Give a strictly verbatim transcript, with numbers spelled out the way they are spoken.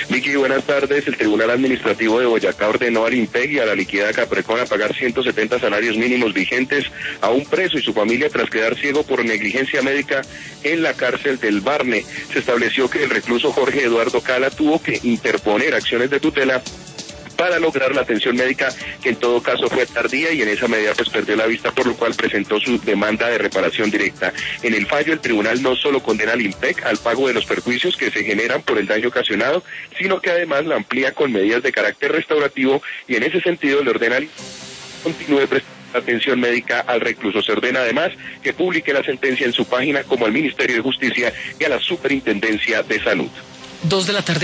Vicky, buenas tardes. El Tribunal Administrativo de Boyacá ordenó al IMPEC y a la liquidada Capricorn a pagar ciento setenta salarios mínimos vigentes a un preso y su familia tras quedar ciego por negligencia médica en la cárcel del Barne. Se estableció que el recluso Jorge Eduardo Cala tuvo que interponer acciones de tutela para lograr la atención médica, que en todo caso fue tardía y en esa medida pues perdió la vista, por lo cual presentó su demanda de reparación directa. En el fallo, el tribunal no solo condena al IMPEC al pago de los perjuicios que se generan por el daño ocasionado, sino que además la amplía con medidas de carácter restaurativo y en ese sentido le ordena al continúe prestando atención médica al recluso. Se ordena además que publique la sentencia en su página como al Ministerio de Justicia y a la Superintendencia de Salud. Dos de la tarde.